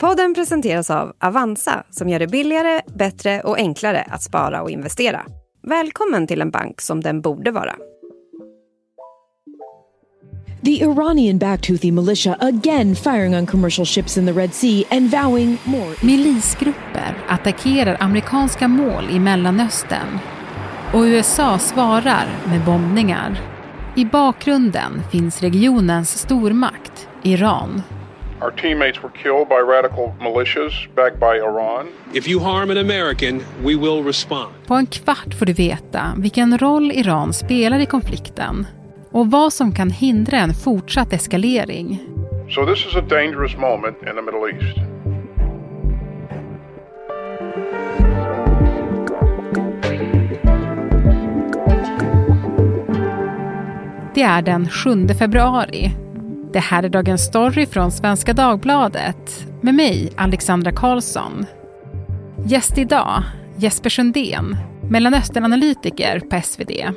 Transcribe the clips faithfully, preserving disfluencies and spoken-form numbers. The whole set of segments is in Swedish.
Podden presenteras av Avanza som gör det billigare, bättre och enklare att spara och investera. Välkommen till en bank som den borde vara. The Iranian-backed Houthi militia again firing on commercial ships in the Red Sea and vowing more. Milisgrupper attackerar amerikanska mål i Mellanöstern och U S A svarar med bombningar. I bakgrunden finns regionens stormakt, Iran. Our teammates were killed by radical militias backed by Iran. If you harm an American, we will respond. På en kvart får du veta vilken roll Iran spelar i konflikten och vad som kan hindra en fortsatt eskalering. So this is a dangerous moment in the Middle East. Det är den sjunde februari. Det här är dagens story från Svenska Dagbladet med mig, Alexandra Karlsson. Gäst idag, Jesper Sundén, Mellanösternanalytiker på S V D.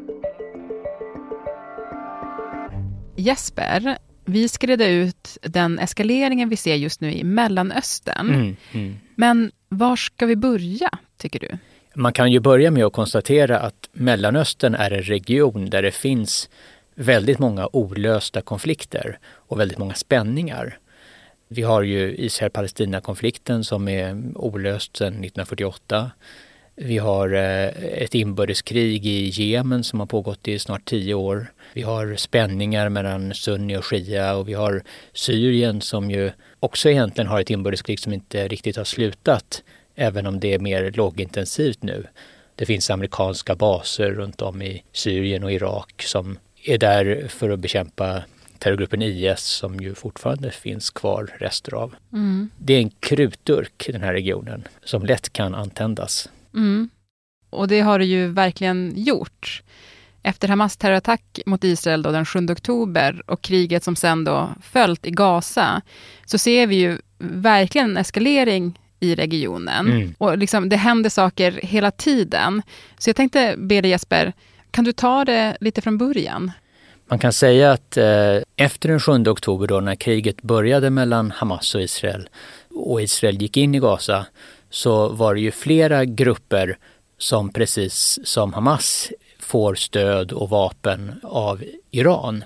Jesper, vi ska reda ut den eskaleringen vi ser just nu i Mellanöstern. Mm, mm. Men var ska vi börja, tycker du? Man kan ju börja med att konstatera att Mellanöstern är en region där det finns väldigt många olösta konflikter och väldigt många spänningar. Vi har ju Israel-Palestina-konflikten som är olöst sedan nittonhundrafyrtioåtta. Vi har ett inbördeskrig i Jemen som har pågått i snart tio år. Vi har spänningar mellan sunni och shia och vi har Syrien som ju också egentligen har ett inbördeskrig som inte riktigt har slutat, även om det är mer lågintensivt nu. Det finns amerikanska baser runt om i Syrien och Irak som är där för att bekämpa terrorgruppen I S som ju fortfarande finns kvar rester av. Mm. Det är en krutdurk, den här regionen, som lätt kan antändas. Mm. Och det har det ju verkligen gjort. Efter Hamas terrorattack mot Israel då den sjunde oktober och kriget som sen då följt i Gaza, så ser vi ju verkligen en eskalering i regionen. Mm. Och liksom, det händer saker hela tiden. Så jag tänkte be dig, Jesper, kan du ta det lite från början? Man kan säga att eh, efter den sjunde oktober då, när kriget började mellan Hamas och Israel och Israel gick in i Gaza, så var det ju flera grupper som precis som Hamas får stöd och vapen av Iran.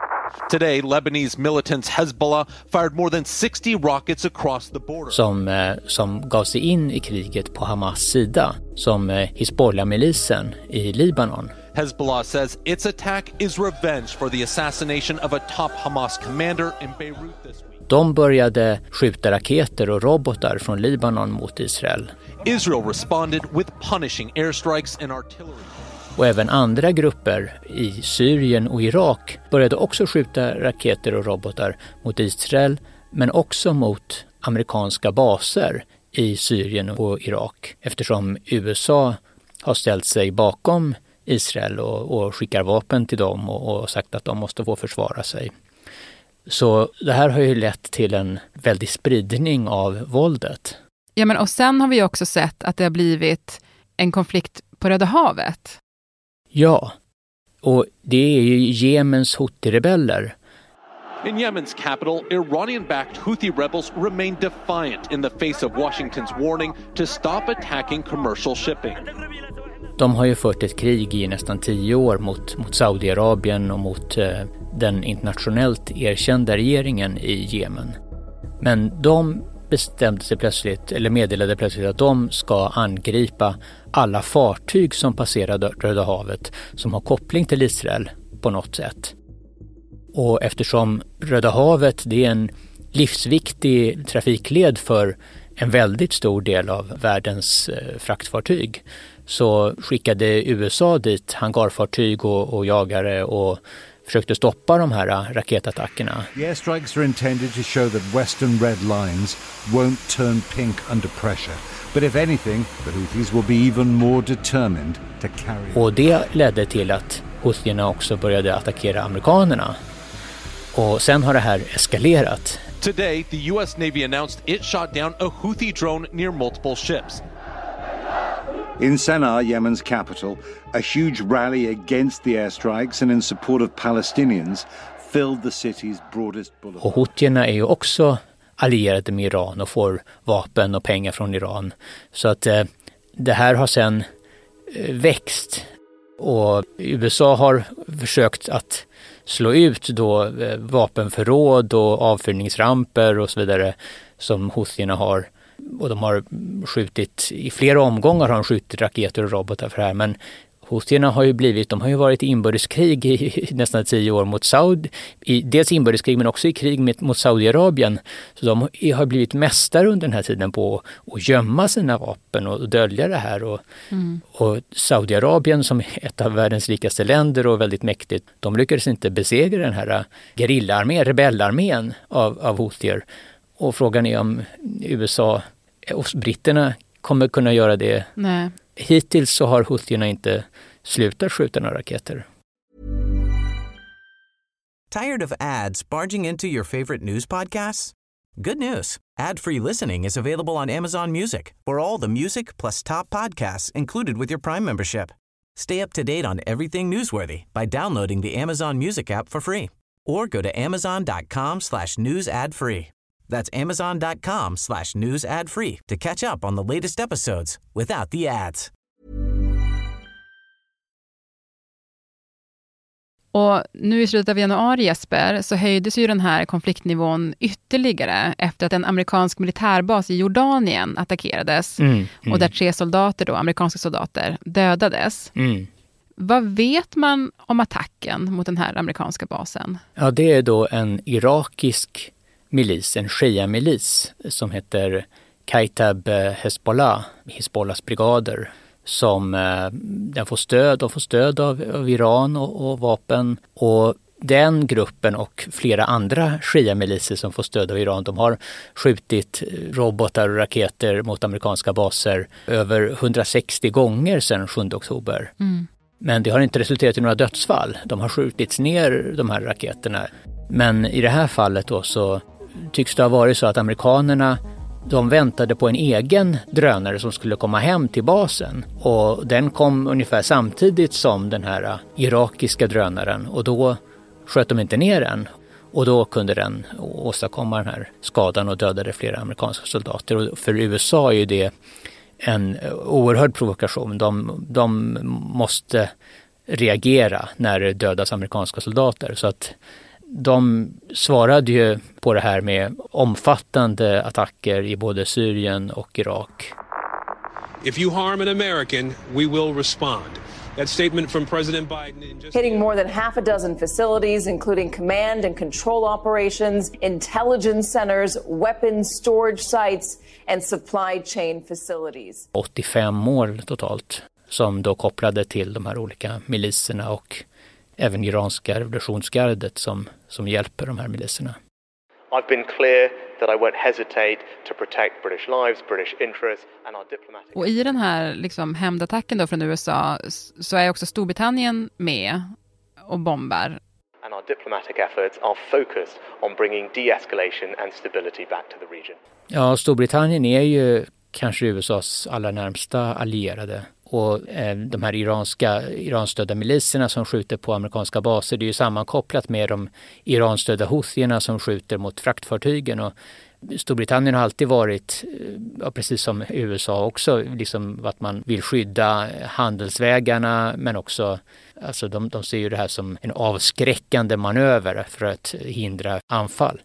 Today, Lebanese militants Hezbollah fired more than sixty rockets across the border. Som, eh, som gav sig in i kriget på Hamas sida, som eh, Hizbollah-milisen i Libanon. Hezbollah says its attack is revenge for the assassination of a top Hamas commander in Beirut this week. De började skjuta raketer och robotar från Libanon mot Israel. Israel responded with punishing airstrikes and artillery. Och även andra grupper i Syrien och Irak började också skjuta raketer och robotar mot Israel, men också mot amerikanska baser i Syrien och Irak, eftersom U S A har ställt sig bakom Israel och, och skickar vapen till dem och, och sagt att de måste få försvara sig. Så det här har ju lett till en väldig spridning av våldet. Ja, men och sen har vi också sett att det har blivit en konflikt på Röda havet. Ja, och det är ju Jemens Houthi-rebeller. In Yemen's capital, Iranian-backed Houthi rebels remain defiant in the face of Washington's warning to stop attacking commercial shipping. De har ju fört ett krig i nästan tio år mot, mot Saudiarabien och mot eh, den internationellt erkända regeringen i Jemen. Men de bestämde sig plötsligt, eller meddelade plötsligt att de ska angripa alla fartyg som passerar Röda havet som har koppling till Israel på något sätt. Och eftersom Röda havet, det är en livsviktig trafikled för en väldigt stor del av världens eh, fraktfartyg, så skickade U S A dit hangarfartyg och, och jagare och försökte stoppa de här raketattackerna. The airstrikes are intended to show that Western red lines won't turn pink under pressure. But if anything, the Houthis will be even more determined to carry. Och det ledde till att Houthierna också började attackera amerikanerna. Och sen har det här eskalerat. Today, the U S Navy announced it shot down a Houthi drone near multiple ships. In Sana'a, Yemen's capital, a huge rally against the airstrikes and in support of Palestinians filled the city's broadest boulevard. Och Houthierna är ju också allierade med Iran och får vapen och pengar från Iran. Så att eh, det här har sedan eh, växt, och U S A har försökt att slå ut då eh, vapenförråd och avfyrningsramper och så vidare som Houthierna har. Och de har skjutit, i flera omgångar har de skjutit raketer och robotar för det här, men Houthierna har ju blivit, de har ju varit i inbördeskrig i, i nästan tio år mot Saudi, i, dels inbördeskrig men också i krig med, mot Saudiarabien. Så de har blivit mästare under den här tiden på att gömma sina vapen och dölja det här. Och, mm. och Saudiarabien, som är ett av världens rikaste länder och väldigt mäktigt, de lyckades inte besegra den här gerillaarmén, rebellarmén av, av Houthier. Och frågan är om U S A och britterna kommer kunna göra det. Nej. Hittills så har Houthierna inte slutat skjuta några raketer. Tired of ads barging into your favorite news podcasts? Good news. Ad-free listening is available on Amazon Music for all the music plus top podcasts included with your Prime membership. Stay up to date on everything newsworthy by downloading the Amazon Music app for free or go to amazon.com slash news ad free. That's amazon.com slash news ad free to catch up on the latest episodes without the ads. Och nu i slutet av januari, Jesper, så höjdes ju den här konfliktnivån ytterligare efter att en amerikansk militärbas i Jordanien attackerades. Mm, mm. Och där tre soldater då, amerikanska soldater, dödades. Mm. Vad vet man om attacken mot den här amerikanska basen? Ja, det är då en irakisk milis, en shia-milis som heter Kaitab Hezbollah, Hezbollahs brigader, som eh, den får stöd och får stöd av, av Iran och, och vapen. Och den gruppen och flera andra shia-miliser som får stöd av Iran, de har skjutit robotar och raketer mot amerikanska baser över hundrasextio gånger sedan sjunde oktober. Mm. Men det har inte resulterat i några dödsfall. De har skjutits ner, de här raketerna. Men i det här fallet då så tycks det ha varit så att amerikanerna, de väntade på en egen drönare som skulle komma hem till basen. Och den kom ungefär samtidigt som den här irakiska drönaren. Och då sköt de inte ner den. Och då kunde den åstadkomma den här skadan och dödade flera amerikanska soldater. Och för U S A är ju det en oerhörd provokation. De, de måste reagera när det dödas amerikanska soldater. Så att de svarade ju på det här med omfattande attacker i både Syrien och Irak. If you harm an American, we will respond. That statement from President Biden in just hitting more than half a dozen facilities, including command and control operations, intelligence centers, weapons storage sites and supply chain facilities. åttiofem mål totalt som då kopplade till de här olika miliserna och även iranska revolutionsgardet som, som hjälper de här miliserna. I've been clear that I won't hesitate to protect British lives, British interests and our diplomatic... Och i den här liksom hämndattacken då från U S A så är också Storbritannien med och bombar. And our diplomatic efforts are focused on bringing de-escalation and stability back to the region. Ja, Storbritannien är ju kanske U S As allra närmsta allierade. Och eh, de här iranska, iranstödda miliserna som skjuter på amerikanska baser, det är ju sammankopplat med de iranstödda Houthierna som skjuter mot fraktfartygen. Och Storbritannien har alltid varit, ja, precis som U S A också, liksom att man vill skydda handelsvägarna, men också, alltså de, de ser ju det här som en avskräckande manöver för att hindra anfall.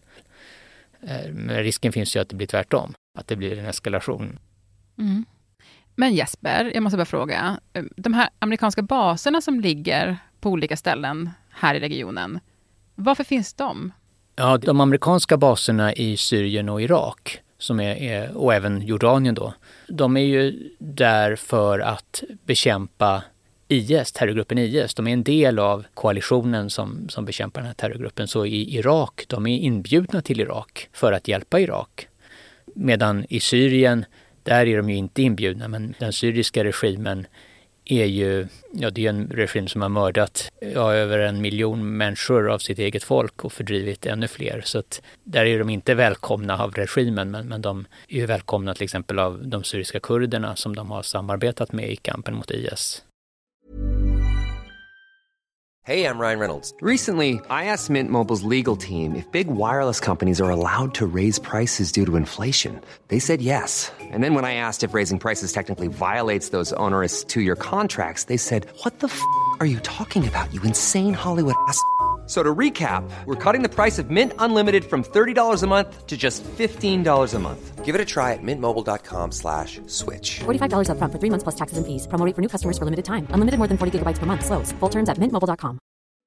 Eh, men risken finns ju att det blir tvärtom, att det blir en eskalation. Mm. Men Jesper, jag måste bara fråga, de här amerikanska baserna som ligger på olika ställen här i regionen, varför finns de? Ja, de amerikanska baserna i Syrien och Irak, som är, är, och även Jordanien då, de är ju där för att bekämpa I S, terrorgruppen I S. De är en del av koalitionen som, som bekämpar den här terrorgruppen. Så i Irak, de är inbjudna till Irak för att hjälpa Irak. Medan i Syrien, där är de ju inte inbjudna, men den syriska regimen är ju, ja, det är en regim som har mördat ja, över en miljon människor av sitt eget folk och fördrivit ännu fler. Så att där är de inte välkomna av regimen, men, men de är ju välkomna till exempel av de syriska kurderna som de har samarbetat med i kampen mot I S. Hey, I'm Ryan Reynolds. Recently, I asked Mint Mobile's legal team if big wireless companies are allowed to raise prices due to inflation. They said yes. And then when I asked if raising prices technically violates those onerous two-year contracts, they said, what the f*** are you talking about, you insane Hollywood ass f- So to recap, we're cutting the price of Mint Unlimited from thirty dollars a month to just fifteen dollars a month. Give it a try at mintmobile.com slash switch. forty-five dollars up front for three months plus taxes and fees. Promo rate for new customers for limited time. Unlimited more than forty gigabytes per month. Slows full terms at mint mobile dot com.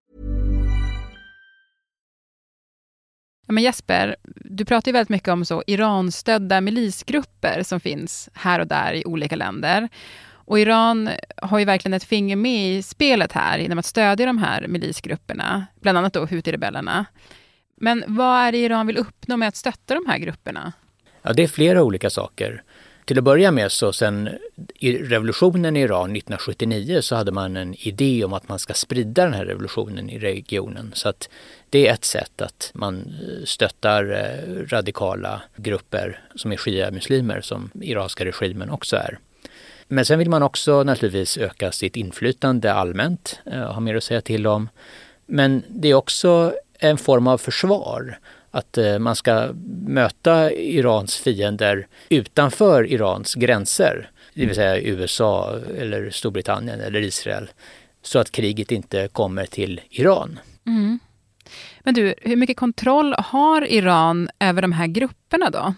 Ja, men Jesper, du pratar ju väldigt mycket om så Iran-stödda milisgrupper som finns här och där i olika länder. Och Iran har ju verkligen ett finger med i spelet här genom att stödja de här milisgrupperna, bland annat då Houthi-rebellerna. Men vad är det Iran vill uppnå med att stötta de här grupperna? Ja, det är flera olika saker. Till att börja med så sen i revolutionen i Iran nittonhundrasjuttionio så hade man en idé om att man ska sprida den här revolutionen i regionen. Så att det är ett sätt att man stöttar radikala grupper som är shia-muslimer som iranska regimen också är. Men sen vill man också naturligtvis öka sitt inflytande allmänt, ha mer att säga till om. Men det är också en form av försvar. Att man ska möta Irans fiender utanför Irans gränser, det vill säga U S A eller Storbritannien eller Israel, så att kriget inte kommer till Iran. Mm. Men du, hur mycket kontroll har Iran över de här grupperna då?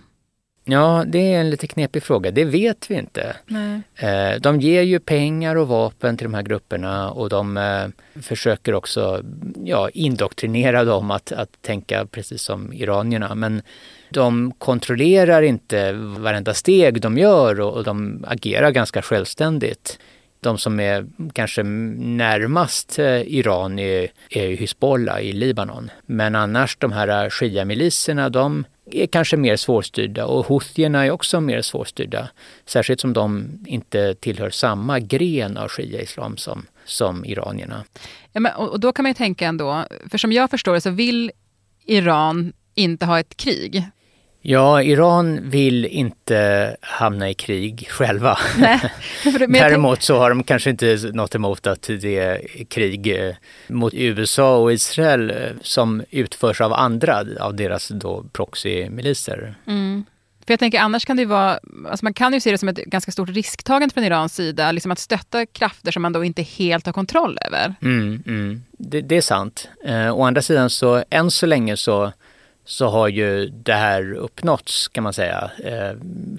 Ja, det är en lite knepig fråga. Det vet vi inte. Nej. De ger ju pengar och vapen till de här grupperna och de försöker också ja, indoktrinera dem att, att tänka precis som iranierna. Men de kontrollerar inte varenda steg de gör och, och de agerar ganska självständigt. De som är kanske närmast Iran är, är Hizbollah i Libanon. Men annars de här shia-miliserna, de är kanske mer svårstyrda och Houthierna är också mer svårstyrda. Särskilt som de inte tillhör samma gren av shia-islam som, som iranierna. Ja, men, och, och då kan man ju tänka ändå, för som jag förstår det så vill Iran inte ha ett krig. Ja, Iran vill inte hamna i krig själva. Nej, Däremot så har de kanske inte något emot att det är krig mot U S A och Israel som utförs av andra av deras då proxy-miliser. Mm. För jag tänker annars kan det ju vara, alltså man kan ju se det som ett ganska stort risktagande från Irans sida, liksom att stötta krafter som man då inte helt har kontroll över. Mm, mm. Det, det är sant. Eh, å andra sidan så än så länge så så har ju det här uppnåtts kan man säga. Eh,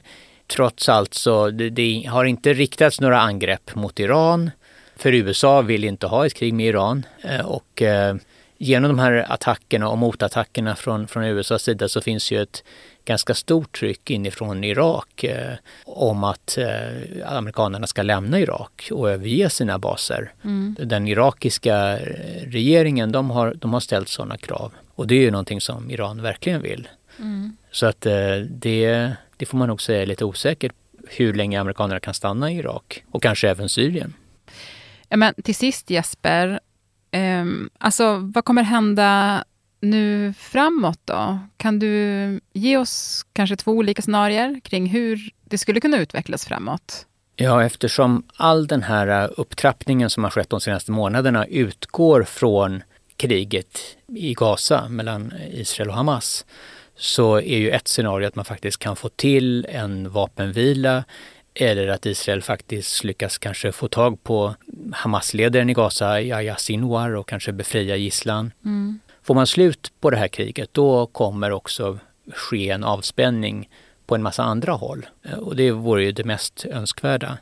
trots allt så det, det har inte riktats några angrepp mot Iran. För U S A vill inte ha ett krig med Iran. Eh, och eh, genom de här attackerna och motattackerna från, från U S A:s sida så finns ju ett ganska stort tryck inifrån Irak eh, om att eh, amerikanerna ska lämna Irak och överge sina baser. Mm. Den irakiska regeringen de har, de har ställt sådana krav. Och det är ju någonting som Iran verkligen vill. Mm. Så att eh, det, det får man nog säga är lite osäkert hur länge amerikanerna kan stanna i Irak. Och kanske även Syrien. Ja, men till sist Jesper, eh, alltså vad kommer hända nu framåt då? Kan du ge oss kanske två olika scenarier kring hur det skulle kunna utvecklas framåt? Ja, eftersom all den här upptrappningen som har skett de senaste månaderna utgår från kriget i Gaza mellan Israel och Hamas, så är ju ett scenario att man faktiskt kan få till en vapenvila eller att Israel faktiskt lyckas kanske få tag på Hamas-ledaren i Gaza, Yahya Sinwar, och kanske befria gisslan. Mm. Får man slut på det här kriget, då kommer också ske en avspänning på en massa andra håll. Och det vore ju det mest önskvärda.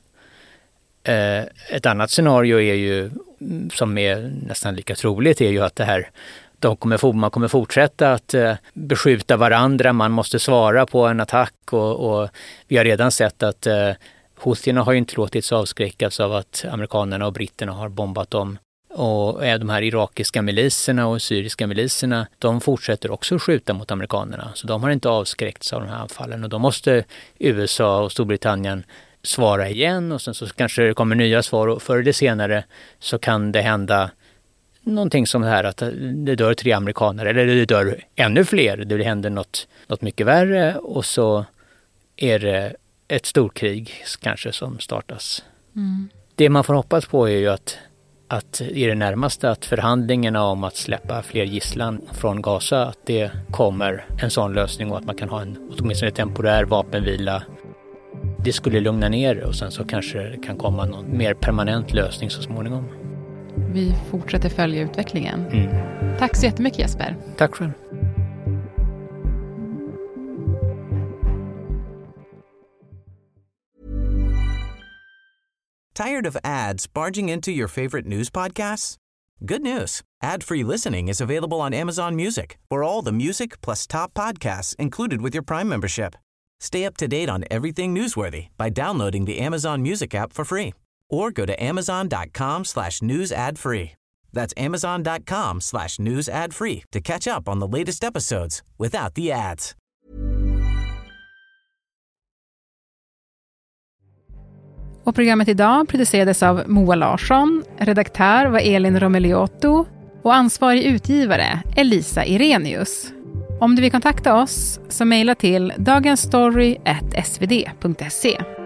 Ett annat scenario är ju, som är nästan lika troligt, är ju att det här, de kommer, man kommer fortsätta att beskjuta varandra, man måste svara på en attack och, och vi har redan sett att Houthierna har ju inte låtits avskräckas av att amerikanerna och britterna har bombat dem. Och de här irakiska miliserna och syriska miliserna, de fortsätter också skjuta mot amerikanerna. Så de har inte avskräckts av de här anfallen. Och då måste U S A och Storbritannien svara igen. Och sen så kanske det kommer nya svar. Och förr eller senare så kan det hända någonting som det här att det dör tre amerikaner. Eller det dör ännu fler. Det händer något, något mycket värre. Och så är det ett storkrig kanske som startas. Mm. Det man får hoppas på är ju att att i det närmaste att förhandlingarna om att släppa fler gisslan från Gaza, att det kommer en sån lösning och att man kan ha en åtminstone temporär vapenvila. Det skulle lugna ner och sen så kanske det kan komma någon mer permanent lösning så småningom. Vi fortsätter följa utvecklingen. Mm. Tack så jättemycket, Jesper. Tack själv. Tired of ads barging into your favorite news podcasts? Good news. Ad-free listening is available on Amazon Music for all the music plus top podcasts included with your Prime membership. Stay up to date on everything newsworthy by downloading the Amazon Music app for free or go to amazon.com slash news ad free. That's amazon.com slash news ad free to catch up on the latest episodes without the ads. Och programmet idag producerades av Moa Larsson, redaktör var Elin Romeliotto och ansvarig utgivare Elisa Irenius. Om du vill kontakta oss så mejla till dagensstory at svd punkt se.